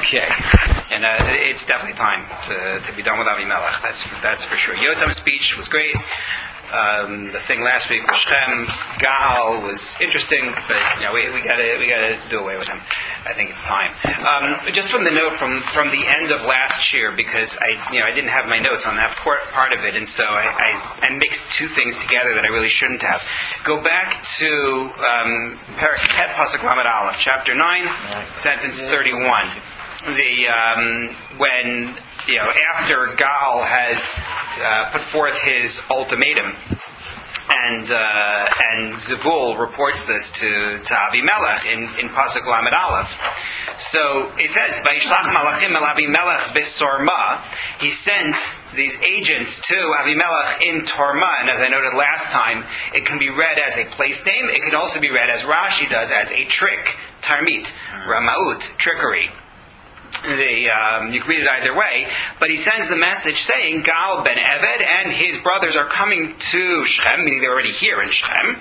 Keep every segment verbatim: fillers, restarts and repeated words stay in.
Okay, and uh, it's definitely time to, to be done with Avimelech. That's that's for sure. Yotam's speech was great. Um, the thing last week with Shechem, Gal was interesting, but you know we we gotta we gotta do away with him. I think it's time. Um, just from the note from, from the end of last year, because I you know I didn't have my notes on that part, part of it, and so I, I, I mixed two things together that I really shouldn't have. Go back to um, Perek Het Pasuk Lamed Aleph, chapter nine, sentence thirty-one. The um, when you know after Gal has uh, put forth his ultimatum. And uh, and Zevul reports this to, to Avimelech in, in Pasuk Lamed Aleph. So it says, Vayishlach malachim el Avimelech b'Sorma. He sent these agents to Avimelech in Torma. And as I noted last time, it can be read as a place name. It can also be read, as Rashi does, as a trick, tarmit, ramaut, trickery. The, um, you can read it either way, but he sends the message saying Gal ben Eved and his brothers are coming to Shechem, meaning they're already here in Shechem.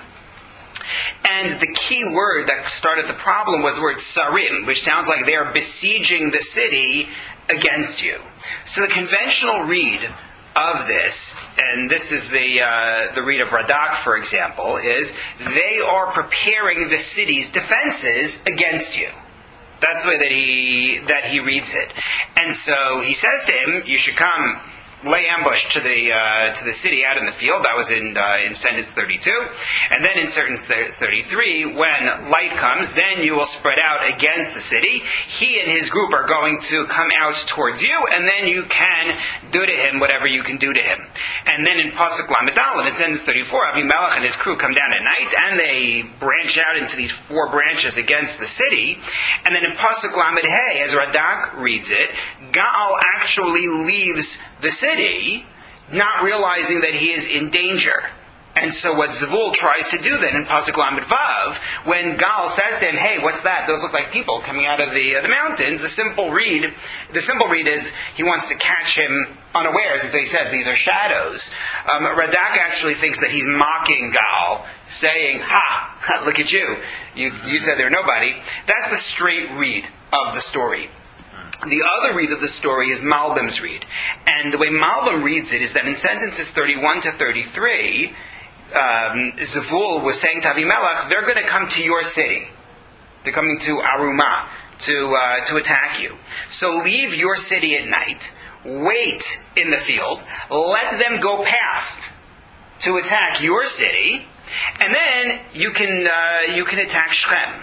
And the key word that started the problem was the word sarim, which sounds like they are besieging the city against you. So the conventional read of this, and this is the uh, the read of Radak, for example, is they are preparing the city's defenses against you. That's the way that he that he reads it, and so he says to him, "You should come lay ambush to the uh, to the city out in the field." That was in uh, in sentence thirty-two, and then in sentence thirty-three, when light comes, then you will spread out against the city. He and his group are going to come out towards you, and then you can do to him whatever you can do to him. And then in Pasuk Lamed Aleph, in sentence thirty-four, Avimelech and his crew come down at night, and they branch out into these four branches against the city. And then in Pasuk Lamed Hey, as Radak reads it, Gal actually leaves the city, not realizing that he is in danger. And so what Zevul tries to do then in Pasuk Lamed Vav, when Gal says to him, "Hey, what's that? Those look like people coming out of the uh, the mountains." The simple read, the simple read is he wants to catch him unawares, and so he says these are shadows. Um, Radak actually thinks that he's mocking Gal, saying, "Ha, look at you! You you said they're nobody." That's the straight read of the story. The other read of the story is Malbim's read. And the way Malbim reads it is that in sentences thirty-one to thirty-three, um, Zevul was saying to Avimelech, they're going to come to your city. They're coming to Arumah to, uh, to attack you. So leave your city at night, wait in the field, let them go past to attack your city, and then you can, uh, you can attack Shechem.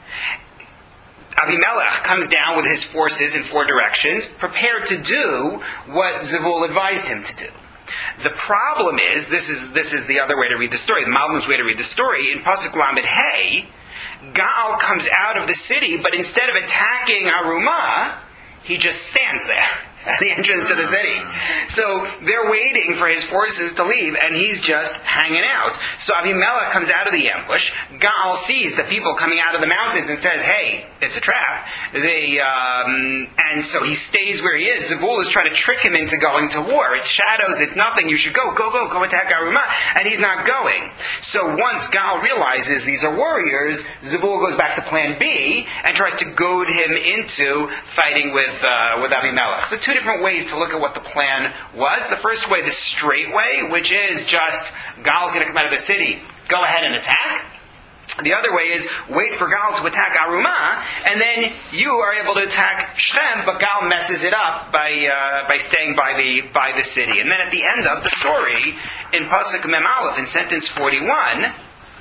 Avimelech comes down with his forces in four directions, prepared to do what Zevul advised him to do. The problem is, this is this is the other way to read the story, the Malbim's way to read the story. In Pasuk Lamed Hey, Gal comes out of the city, but instead of attacking Arumah, he just stands there at the entrance to the city. So they're waiting for his forces to leave, and he's just hanging out. So Avimelech comes out of the ambush. Gal sees the people coming out of the mountains and says, "Hey, it's a trap." They um, and so he stays where he is. Zevul is trying to trick him into going to war. It's shadows. It's nothing. You should go, go, go, go attack Arumah, and he's not going. So once Gal realizes these are warriors, Zevul goes back to Plan B and tries to goad him into fighting with uh, with Avimelech. So two different ways to look at what the plan was. The first way, the straight way, which is just Gal's going to come out of the city, go ahead and attack. The other way is wait for Gal to attack Arumah, and then you are able to attack Shechem, but Gal messes it up by uh, by staying by the by the city. And then at the end of the story, in Pasuk Mem Aleph, in sentence forty-one,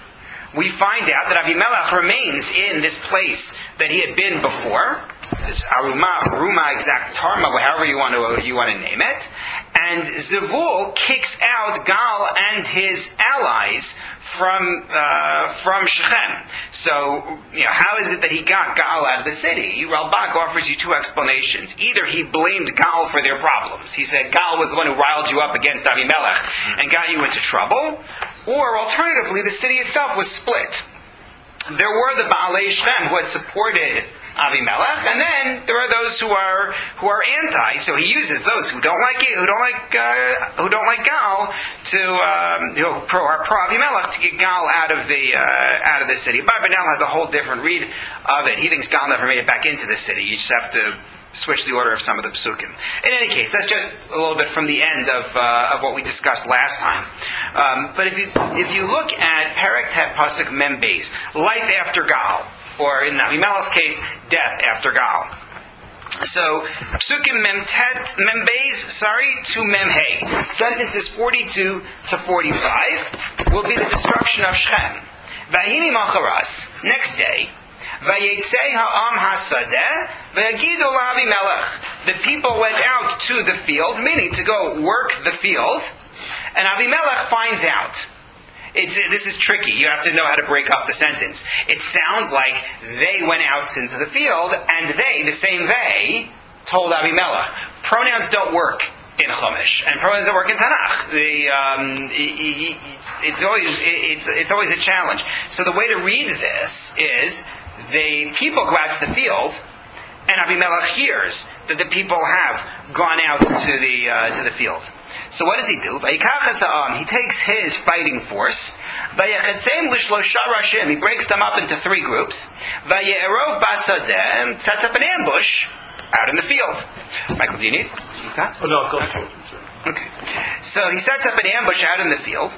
we find out that Avimelech remains in this place that he had been before. This Arumah, Arumah, exact Tarma, however you want to you want to name it. And Zevul kicks out Gal and his allies from uh, from Shechem. So, you know, how is it that he got Gal out of the city? Ralbag offers you two explanations. Either he blamed Gal for their problems. He said Gal was the one who riled you up against Avimelech and got you into trouble. Or alternatively, the city itself was split. There were the Baalei Shechem who had supported Avimelech, and then there are those who are who are anti. So he uses those who don't like it, who don't like uh, who don't like Gal to um, you know, pro pro Avimelech to get Gal out of the uh, out of the city. Barbanel has a whole different read of it. He thinks Gal never made it back into the city. You just have to switch the order of some of the psukim. In any case, that's just a little bit from the end of uh, of what we discussed last time. Um, but if you if you look at Perek Tet Pasuk Mem Beis, life after Gal, or in Avimelech's case, death after Gal. So Psukim Mem Tet Mem Beis, sorry, to Mem Hey. Sentences forty-two to forty-five will be the destruction of Shechem. Vahini Macharas, next day. Vayetzei ha'am hasadeh ve'yagidu la'Avimelech. The people went out to the field, meaning to go work the field, and Avimelech finds out. It's, this is tricky. You have to know how to break up the sentence. It sounds like they went out into the field, and they, the same they, told Avimelech. Pronouns don't work in Chumash, and pronouns don't work in Tanakh. The, um, it's, it's always it's it's always a challenge. So the way to read this is the people go out to the field, and Avimelech hears that the people have gone out to the uh, to the field. So what does he do? He takes his fighting force. He breaks them up into three groups. And sets up an ambush out in the field. Michael, do you need? Okay. Oh, no, go for it. Okay. So he sets up an ambush out in the field.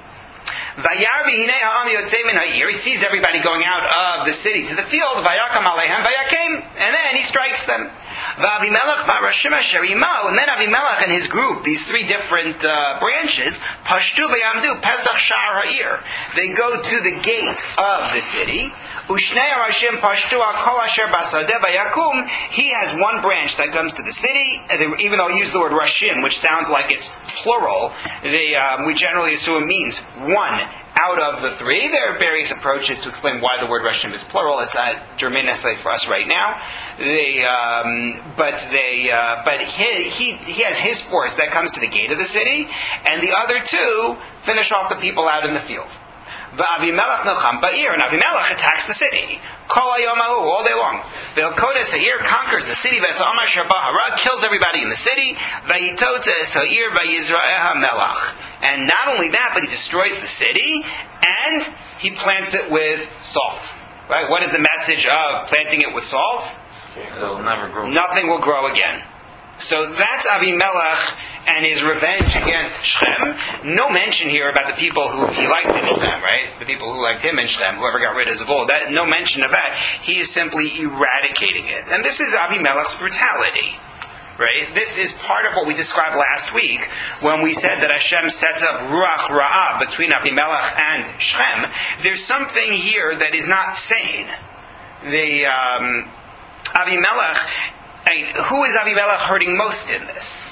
He sees everybody going out of the city to the field. And then he strikes them. And then Avimelech and his group, these three different uh, branches, Pashtu v'yamdu Pesach Sha'ar Ha'ir. They go to the gate of the city. He has one branch that comes to the city, even though he used the word Rashim, which sounds like it's plural. They, um, we generally assume it means one out of the three. There are various approaches to explain why the word Rashim is plural. It's not germane necessarily for us right now. They, um, but they, uh, but he, he he has his force that comes to the gate of the city, and the other two finish off the people out in the field. V'Avimelech Nilcham Ba'ir, and Avimelech attacks the city. Kol Hayomahu, all day long. V'Elkodes Ha'ir conquers the city. V'Esama Sher Ba'Harad kills everybody in the city. V'Yitotes Ha'ir V'Yizra'eh HaMelach. And not only that, but he destroys the city, and he plants it with salt. Right? What is the message of planting it with salt? It will never grow. Nothing will grow again. So that's Avimelech and his revenge against Shechem. No mention here about the people who he liked in Shechem, right? The people who liked him in Shechem, whoever got rid of Zebul. That, no mention of that. He is simply eradicating it. And this is Avimelech's brutality. Right? This is part of what we described last week when we said that Hashem sets up Ruach Ra'ah between Avimelech and Shechem. There's something here that is not sane. The um, Avimelech, I mean, who is Avimelech hurting most in this?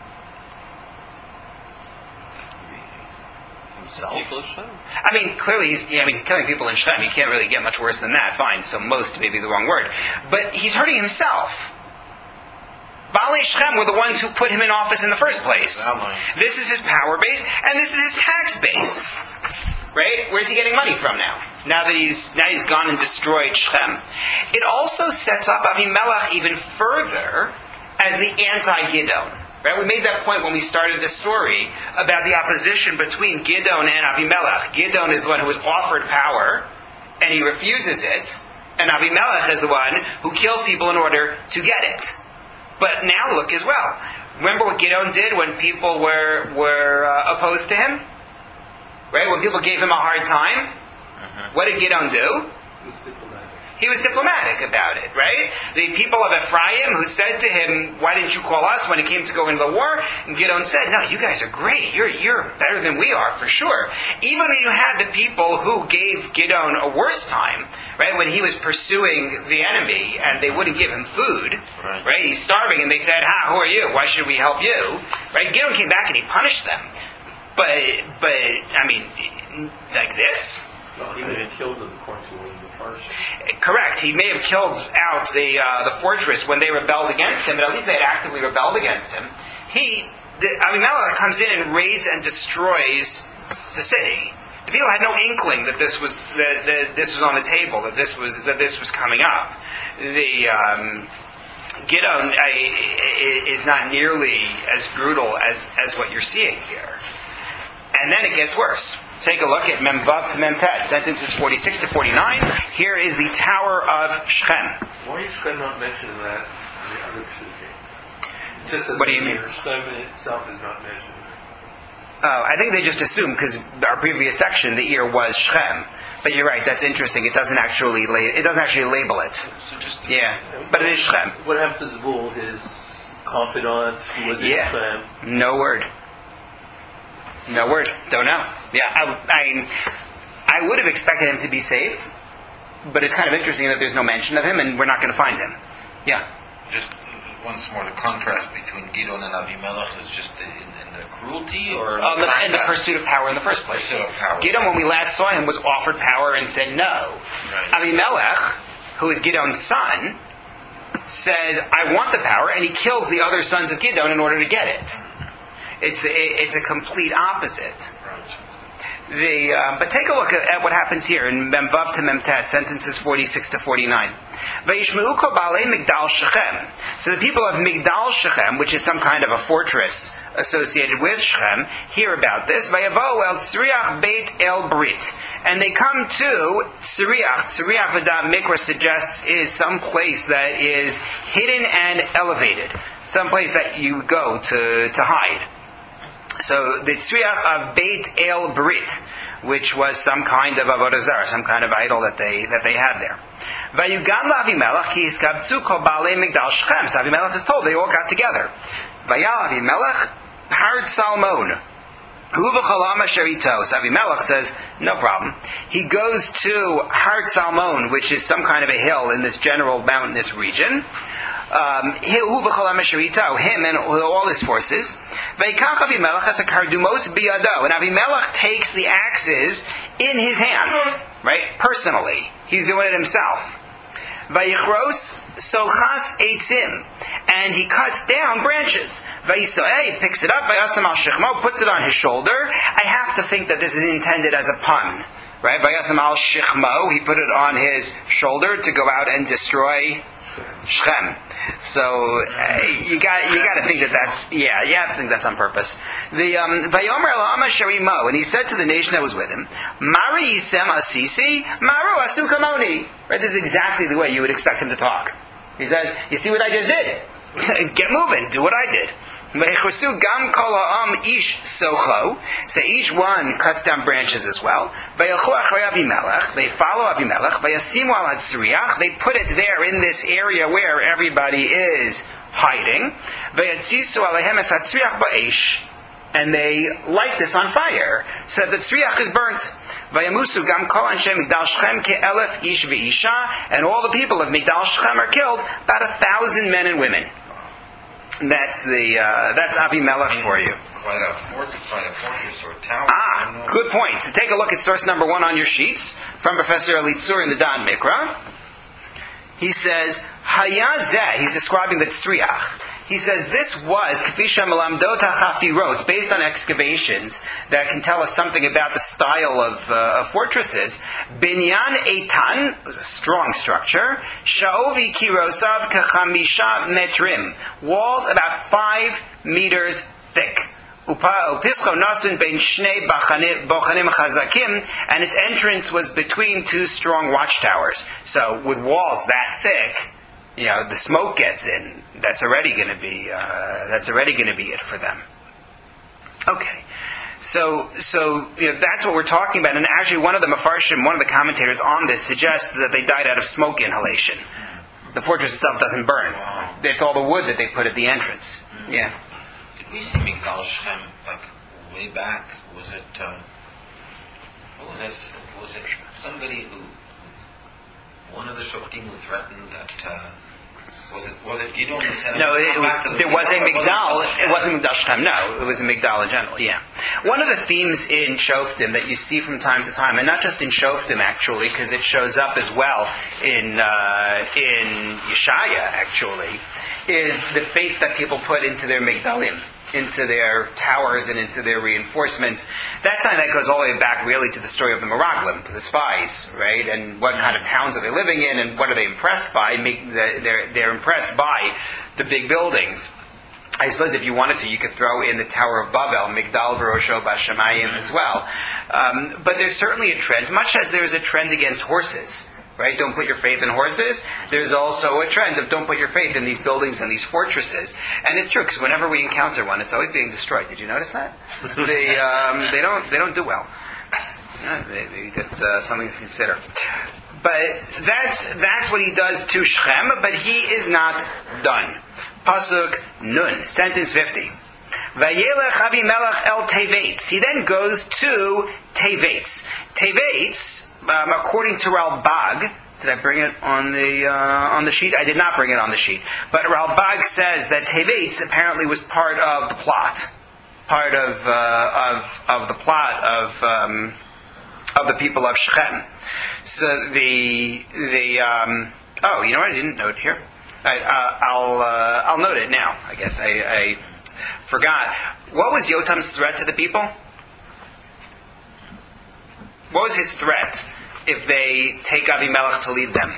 Himself. I mean, clearly he's yeah, I mean, killing people in Shechem. You can't really get much worse than that. Fine, so most may be the wrong word. But he's hurting himself. Baalei Shechem were the ones who put him in office in the first place. This is his power base, and this is his tax base. Right? Where's he getting money from now? Now that he's now he's gone and destroyed Shechem. It also sets up Avimelech even further as the anti-Gidon. Right? We made that point when we started this story about the opposition between Gidon and Avimelech. Gidon is the one who was offered power, and he refuses it, and Avimelech is the one who kills people in order to get it. But now look as well. Remember what Gidon did when people were were uh, opposed to him? Right? When people gave him a hard time? Uh-huh. What did Gidon do? He was diplomatic. He was diplomatic about it, right? The people of Ephraim who said to him, why didn't you call us when it came to go into the war? And Gidon said, no, you guys are great. You're you're better than we are, for sure. Even when you had the people who gave Gidon a worse time, right? When he was pursuing the enemy and they wouldn't give him food, right? right? He's starving and they said, ha, who are you? Why should we help you? Right? Gidon came back and he punished them. But, but I mean, like this. No, he may have killed them according to the first. Correct. He may have killed out the uh, the fortress when they rebelled against him, but at least they had actively rebelled against him. He, the, Avimelech comes in and raids and destroys the city. The people had no inkling that this was that, that this was on the table, that this was that this was coming up. The um, Gidon uh, is not nearly as brutal as as what you're seeing here. And then it gets worse. Take a look at Mem Vav to Mem Tet, sentences forty-six to forty-nine. Here is the Tower of Shechem. Why is Shechem not mentioned in that the other two came. Just as What do you mean? Shechem itself is not mentioned. Oh, I think they just assume because our previous section, the ear was Shechem. But you're right. That's interesting. It doesn't actually la- it doesn't actually label it. So just Yeah, but it is Shechem. What happened to Zvul, his confidant, who was Yeah. in Shechem? No word. No word. Don't know. Yeah, I, I, I would have expected him to be saved, but it's kind of interesting that there's no mention of him, and we're not going to find him. Yeah. just once more, the contrast between Gidon and Avimelech is just in, in the cruelty, or Um, the fact and the that- pursuit of power in the first place. Pursuit of power. Gideon, when we last saw him, was offered power and said no. Right. Avimelech, who is Gideon's son, says, I want the power, and he kills the other sons of Gideon in order to get it. It's a, it's a complete opposite. Right. The, uh, but take a look at, at what happens here in Memvav to Memtat, sentences forty-six to forty-nine. Vayishmeu kol baalei Migdal Shechem. So the people of Migdal Shechem, which is some kind of a fortress associated with Shechem, hear about this. Vayavo el Tzriach Beit El Brit. And they come to Tzriach. Tzriach, V'dat Mikra suggests, is some place that is hidden and elevated. Some place that you go to, to hide. So the Tzriach of Beit El Brit, which was some kind of avodah zarah, some kind of idol that they that they had there. Vayugan la'Avimelech ki iskabtzu kol baalei Migdal Shechem. So Avimelech is told they all got together. Vayal Avimelech Har Salmon. Hu v'cholam asher ito. So Avimelech says, no problem. He goes to Har Salmon, which is some kind of a hill in this general mountainous region. Um, him and all his forces. And Avimelech takes the axes in his hand, right? Personally. He's doing it himself. Vayichros sochas eitzim. And he cuts down branches. Vayisoeh picks it up, vayasam al shechmo, puts it on his shoulder. I have to think that this is intended as a pun. Right? Vayasam al shechmo, he put it on his shoulder to go out and destroy Shechem. So uh, you got you got to think that that's yeah you have to think that's on purpose. The um, Vayomer Lama Sharimo, and he said to the nation that was with him, Mari Yisem Asisi Maru Asukamoni. Right, this is exactly the way you would expect him to talk. He says, "You see what I just did? Get moving, do what I did." Gam kol ha'am ish socho. So each one cuts down branches as well. They follow Avimelech. They put it there in this area where everybody is hiding. And they light this on fire, so that the tzriach is burnt. And all the people of Migdal Shechem are killed, about a thousand men and women. That's the uh, that's Avimelech for you. Quite a fortress, quite a fortress or a tower. Ah, good point. So take a look at source number one on your sheets from Professor Elitzur in the Dan Mikra. He says, Hayazeh, he's describing the Tzriach. He says this was Kafisha Melamdot HaChafirot, based on excavations that can tell us something about the style of, uh, of fortresses. Binyan Eitan was a strong structure. Sha'ovi Kirosav Kachamisha Metrim, walls about five meters thick. Upischo Nasun Ben Shnei Bochanim Chazakim, and its entrance was between two strong watchtowers. So with walls that thick, you know, the smoke gets in. That's already going to be uh, that's already going to be it for them. Okay, so so you know, that's what we're talking about. And actually, one of the Mefarshim, one of the commentators on this, suggests that they died out of smoke inhalation. The fortress itself doesn't burn. Wow. It's all the wood that they put at the entrance. Yeah. Did we see Migdal Shechem like way back? Was it? Uh, what was it? Was it somebody who? One of the Shoftim who threatened that. Uh, Was it was it Gidon who said No, it was, the there was a Migdal. It It wasn't Migdal Shechem. No, it was a Migdal in general. Yeah. One of the themes in Shoftim that you see from time to time, and not just in Shoftim actually, because it shows up as well in uh, in Yeshaya actually, is the faith that people put into their Migdalim, into their towers and into their reinforcements. That's something that goes all the way back really to the story of the Meraglim, to the spies, right? And what kind of towns are they living in, and what are they impressed by? They're, they're impressed by the big buildings. I suppose if you wanted to, you could throw in the Tower of Babel, Migdal V'Rosho Bashamayim as well. Um, but there's certainly a trend, much as there's a trend against horses. right? Don't put your faith in horses. There's also a trend of don't put your faith in these buildings and these fortresses. And it's true, because whenever we encounter one, it's always being destroyed. Did you notice that? they, um, they don't they don't do well. Yeah, maybe that's uh, something to consider. But that's that's what he does to Shechem, but he is not done. Pasuk Nun, sentence fifty. Vayelech Avimelech el Tevetz. He then goes to Tevetz. Tevetz, um, according to Ralbag, did I bring it on the uh, on the sheet? I did not bring it on the sheet. But Ralbag says that Tevetz apparently was part of the plot, part of uh, of of the plot of um, of the people of Shechem. So the the um, oh, you know what? I didn't note here. I, uh, I'll uh, I'll note it now. I guess I. I Forgot. What was Yotam's threat to the people? What was his threat if they take Avimelech to lead them?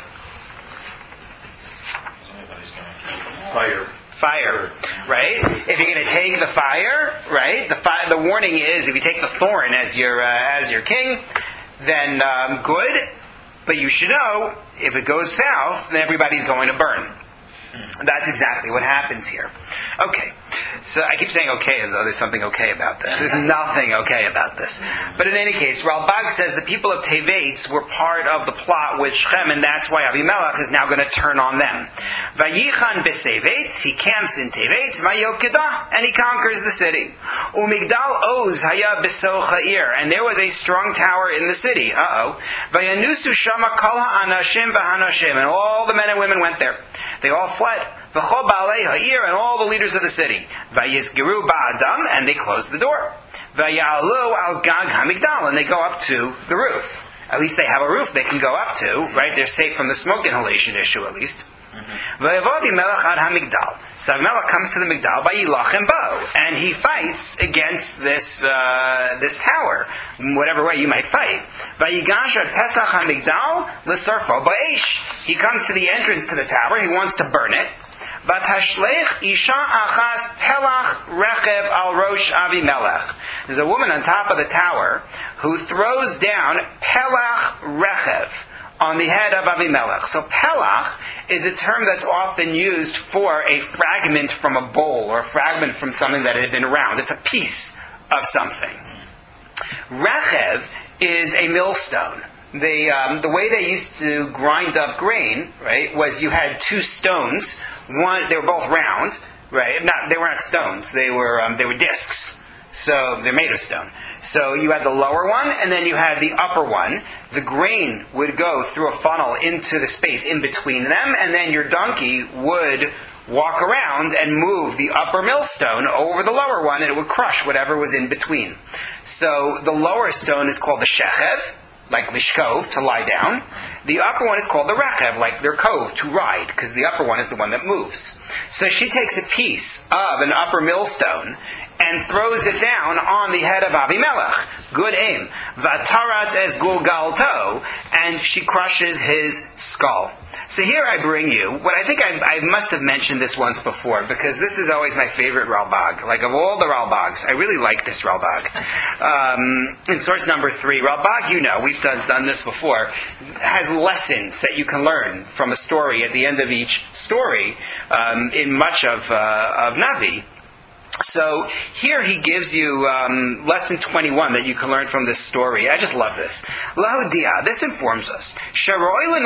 Fire. Fire, right? If you're going to take the fire, right? The fi- the warning is if you take the thorn as your uh, as your king, then um, good. But you should know if it goes south, then everybody's going to burn. That's exactly what happens here. Okay. So I keep saying okay as though there's something okay about this. There's nothing okay about this. But in any case, Ralbag says the people of Tevetz were part of the plot with Shechem, and that's why Avimelech is now going to turn on them. Vayichan b'Tevetz, he camps in Tevetz, Vayokeda, and he conquers the city. Umigdal Oz haya b'soch ha'ir, and there was a strong tower in the city. Uh-oh. Vayanusu shama kol ha'anashim v'hanashim, and all the men and women went there. They all fled. V'chol ba'alei ha'ir, and all the leaders of the city. Vayisgeru ba'adam, and they closed the door. Vayalu al gag hamigdal, and they go up to the roof. At least they have a roof they can go up to, right? They're safe from the smoke inhalation issue, at least. Vayavodi melech ad hamigdal. So Avimelech comes to the Migdal by Yilachem bo, and he fights against this uh, this tower, whatever way you might fight. Vayigash ad Pesach hamigdal l'sarfo ba'esh. He comes to the entrance to the tower. He wants to burn it. Batashleich isha achas pelach rechev al rosh Avimelech. There's a woman on top of the tower who throws down pelach rechev on the head of Avimelech. So pelach is a term that's often used for a fragment from a bowl or a fragment from something that had been around. It's a piece of something. Rechev is a millstone. The um, the way they used to grind up grain, right, was you had two stones. One, they were both round, right? Not, they weren't stones. They were um, they were discs. So they're made of stone. So you had the lower one, and then you had the upper one. The grain would go through a funnel into the space in between them, and then your donkey would walk around and move the upper millstone over the lower one, and it would crush whatever was in between. So the lower stone is called the shechev, like lishkov, to lie down. The upper one is called the rechev, like their kov, to ride, because the upper one is the one that moves. So she takes a piece of an upper millstone and throws it down on the head of Avimelech. Good aim. Vataratz es gulgalto, and she crushes his skull. So here I bring you, what I think I, I must have mentioned this once before, because this is always my favorite Ralbag. Like of all the Ralbags, I really like this Ralbag. Um, in source number three, Ralbag, you know, we've done, done this before, has lessons that you can learn from a story at the end of each story um, in much of, uh, of Navi. So here he gives you um, lesson twenty-one that you can learn from this story. I just love this. Lahudia, this informs us. Stay away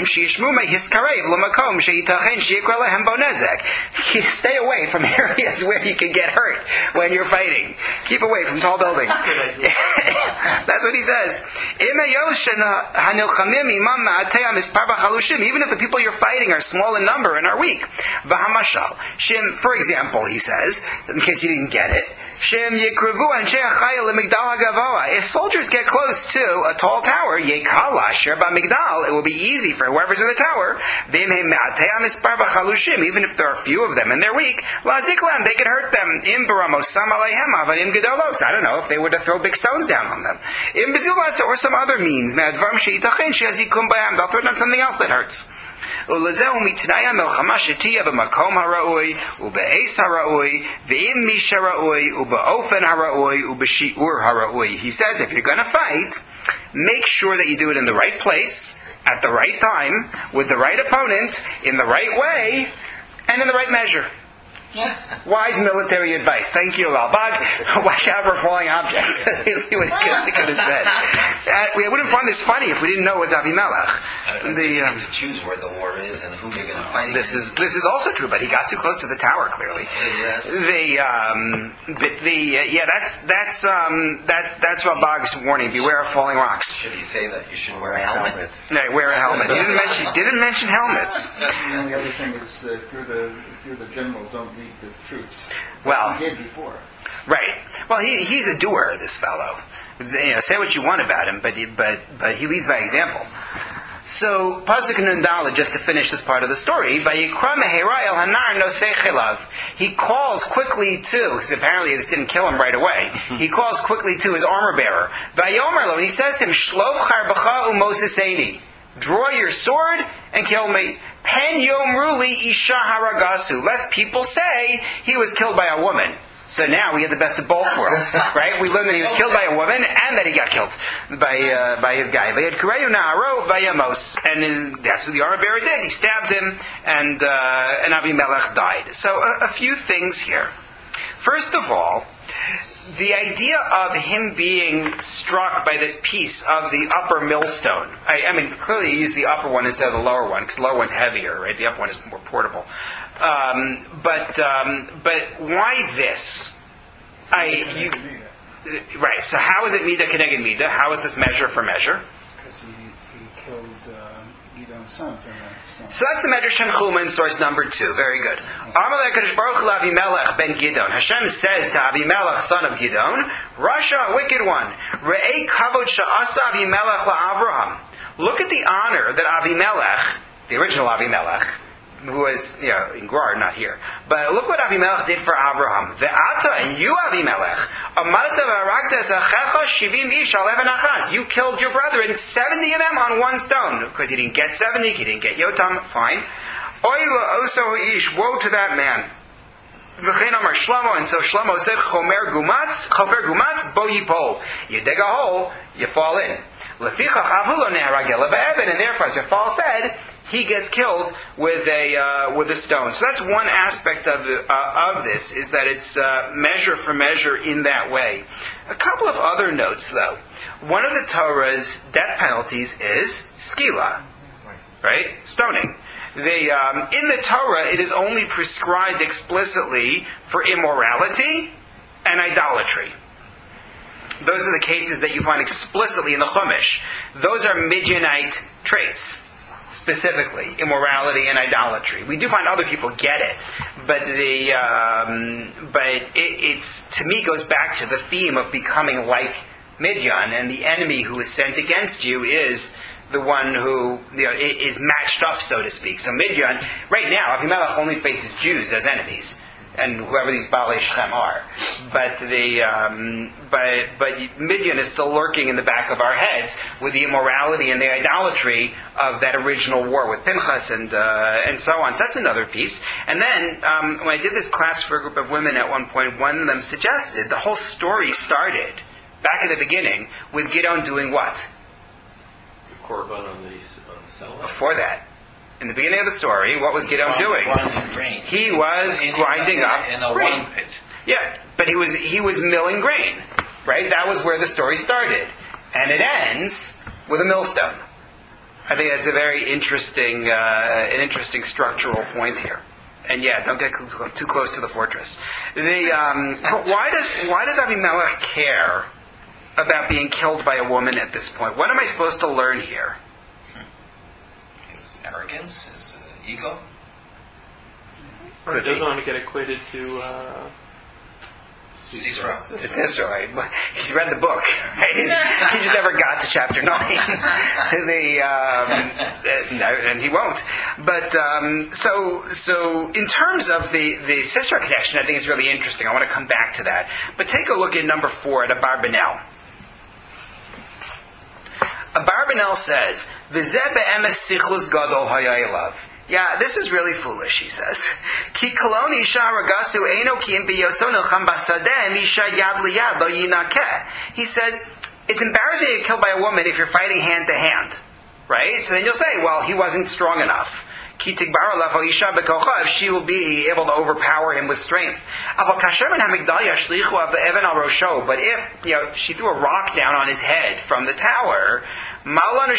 from areas where you can get hurt when you're fighting. Keep away from tall buildings. That's what he says. Even if the people you're fighting are small in number and are weak. For example, he says, in case you didn't get it, if soldiers get close to a tall tower, it will be easy for whoever's in the tower, even if there are few of them and they're weak, they can hurt them. I don't know if they were to throw big stones down on them. Or some other means. They'll throw down something else that hurts. He says, if you're going to fight, make sure that you do it in the right place, at the right time, with the right opponent, in the right way, and in the right measure. Wise military advice. Thank you, Al-Bag. Watch out for falling objects. Is what he could have said. Uh, we wouldn't find this funny if we didn't know it was Avimelech. Uh, the, you uh, need to choose where the war is and who you're going to fight this against. is this is also true, but he got too close to the tower. Clearly, Yes. the um, the, the uh, yeah, that's that's um, that that's Al-Bag's warning. Beware of falling rocks. Should he say that you should wear a helmet? No, wear a helmet. He didn't mention didn't mention helmets. And the other thing is, uh, if you're the if you're the general, don't lead the troops. Well, he did before. Right. Well, he he's a doer, this fellow. You know, say what you want about him, but he, but but he leads by example. So, Pasuk Nundala, just to finish this part of the story, Vayikra meherai el hanar nosei chilav. He calls quickly to, because apparently this didn't kill him right away. He calls quickly to his armor bearer. Vayomer lo, and he says to him, Shlof charbacha umoseseni. Draw your sword and kill me. Pen yomru li isha haragasu. Lest people say he was killed by a woman. So now we get the best of both worlds, right? We learned that he was killed by a woman and that he got killed by uh, by his guy. Vayed kureyu na'aro vayamos, and that's what the armor bearer did. He stabbed him, and uh, and Avimelech died. So a, a few things here. First of all, the idea of him being struck by this piece of the upper millstone. I, I mean, clearly you use the upper one instead of the lower one, because the lower one's heavier, right? The upper one is more portable. Um, but um, but why this? I you, right. So how is it Mida Keneged Mida? How is this measure for measure? Because he, he killed uh, Gidon's son. So that's the Medrash Tanchuma, source number two. Very good. Amalek Kadosh Baruch Hu Avimelech ben Gidon. Hashem says to Avimelech, son of Gidon, Rasha, wicked one, Re'ei kavod sha'asa Avimelech la'Avraham. Look at the honor that Avimelech, the original Avimelech, who was, you know, in Gerar, not here. But look what Avimelech did for Abraham. Ve'ata, and you, Avimelech, amarta v'arakta zachecha shivim ish al even achaz. You killed your brethren, seventy of them on one stone. Because he didn't get seventy, he didn't get Yotam, fine. Oy oso ish, woe to that man. V'chein amar Shlomo, and so Shlomo said, chomer gumatz, chofer gumatz, bo yipol. You dig a hole, you fall in. Lefichach avulo ne'aragel be'eben, and therefore, as Rafal said, he gets killed with a uh, with a stone. So that's one aspect of the, uh, of this, is that it's uh, measure for measure in that way. A couple of other notes, though. One of the Torah's death penalties is skila, right? Stoning. The, um, in the Torah, it is only prescribed explicitly for immorality and idolatry. Those are the cases that you find explicitly in the Chumash. Those are Midianite traits. Specifically, immorality and idolatry. We do find other people get it, but the um, but it, it's to me goes back to the theme of becoming like Midian, and the enemy who is sent against you is the one who, you know, is matched up, so to speak. So Midian, right now, Avimelech only faces Jews as enemies, and whoever these Baalei Shem are. But the um, but but Midian is still lurking in the back of our heads with the immorality and the idolatry of that original war with Pinchas and uh, and so on. So that's another piece. And then um, when I did this class for a group of women at one point, one of them suggested the whole story started back at the beginning with Gidon doing what? Korban on the on the cell. Before that. In the beginning of the story, what was Gidon doing? Grinding grain. He was in, grinding in, up in a grain. wine pit. Yeah, but he was he was milling grain, right? That was where the story started, and it ends with a millstone. I think that's a very interesting, uh, an interesting structural point here. And yeah, don't get too close to the fortress. The um, why does why does Avimelech care about being killed by a woman at this point? What am I supposed to learn here? Arrogance, his uh, ego. Or doesn't want to get equated to uh, Sisera. It's Sisera. Right? He's read the book. He just never got to chapter nine. the, um, and he won't. But um, so so in terms of the, the Sisera connection, I think it's really interesting. I want to come back to that. But take a look at number four at Abarbanel. Abarbanel says, "V'zeh be'emes sichlus gadol hayayelav." Yeah, this is really foolish, he says. Ki koloni isha ragasu eino ki im biyoso nilcham basadeh misha yad liyad lo yinakeh. He says, it's embarrassing to get killed by a woman if you're fighting hand to hand. right? So then you'll say, well, he wasn't strong enough. She will be able to overpower him with strength. But if, you know, she threw a rock down on his head from the tower, why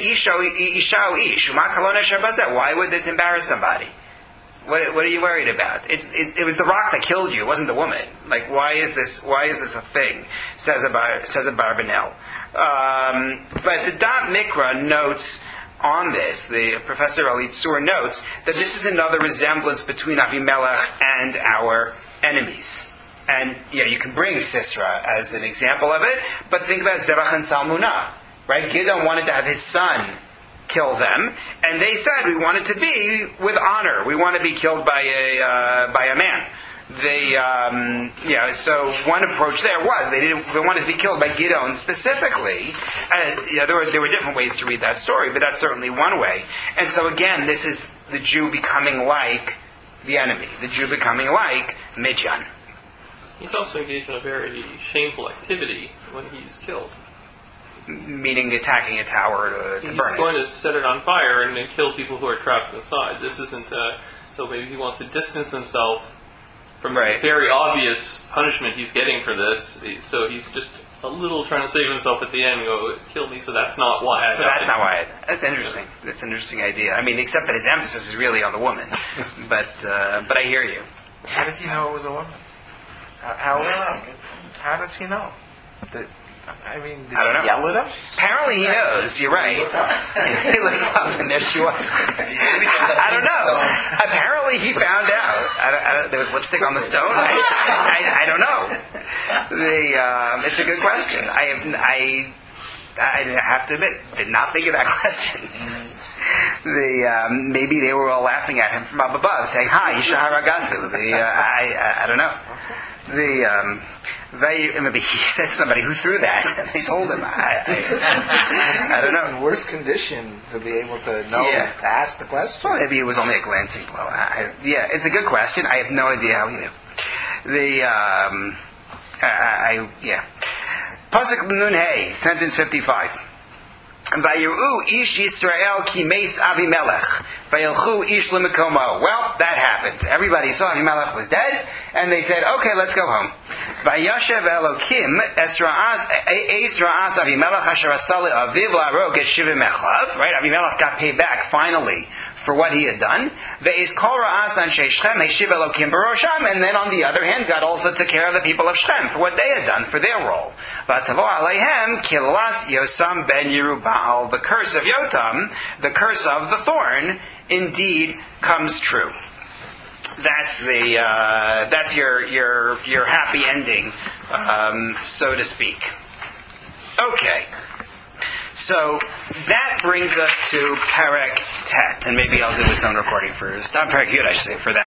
would this embarrass somebody? What, what are you worried about? It's, it, it was the rock that killed you. It wasn't the woman. Like, why is this? Why is this a thing? Says a bar, says a Barbanel. Um, but the Dot Mikra notes on this. The Professor Ali Tzur notes that this is another resemblance between Avimelech and our enemies. And you know, you can bring Sisera as an example of it, but think about Zebach and Salmunah. Right? Gideon wanted to have his son kill them, and they said, we want it to be with honor. We want to be killed by a uh, by a man. They, um, yeah. So one approach there was they didn't. They wanted to be killed by Gideon specifically. And you know, there were there were different ways to read that story, but that's certainly one way. And so again, this is the Jew becoming like the enemy. The Jew becoming like Midian. He's also engaged in a very shameful activity when he's killed. Meaning attacking a tower to, to He's burn it. going to set it on fire and then kill people who are trapped inside. This isn't, uh, so maybe he wants to distance himself from right. the very obvious punishment he's getting for this. So he's just a little trying to save himself at the end and go, kill me, so that's not why I So that's not why. I, that's interesting. That's an interesting idea. I mean, except that his emphasis is really on the woman. but uh, but I hear you. How did he know it was a woman? How, how, how does he know? The, I mean, did I don't she know. yell at him? Apparently he knows. You're right. He looked up and there she was. I don't know. Apparently he found out. I don't, I don't, there was lipstick on the stone. I, I, I don't know. The um, it's a good question. I have I I have to admit did not think of that question. The um, maybe they were all laughing at him from up above, saying, "Hi, Yishaharagasu." The uh, I, I I don't know. The um, they maybe he said to somebody who threw that. And they told him. I I, I don't know. In worse condition to be able to know Yeah. to ask the question. Well, maybe it was only a glancing blow. I, I, yeah, it's a good question. I have no idea how he knew. The um, I, I yeah. Pasuk Nun Hey, sentence fifty-five. Vayiru ish Yisrael ki meis Avimelech. Vayilchu ish lemekomo. Well, that happened. Everybody saw Avimelech was dead, and they said, "Okay, let's go home." Vayashev Elokim es ra'as eis ra'as Avimelech asher asali aviv la'arog es shivim echav. Right? Avimelech got paid back finally for what he had done. Ve'is kol ra'as anshe Shechem heshiv Elokim barosham. And then on the other hand, God also took care of the people of Shechem for what they had done, for their role. V'tavo aleihem kilas Yosam ben Yerubbaal. The curse of Yotam, the curse of the thorn, indeed comes true. That's the uh, that's your your your happy ending, um, so to speak. Okay. So that brings us to Perek Tet, and maybe I'll do its own recording first. Not Perek Yud, I should say, for that.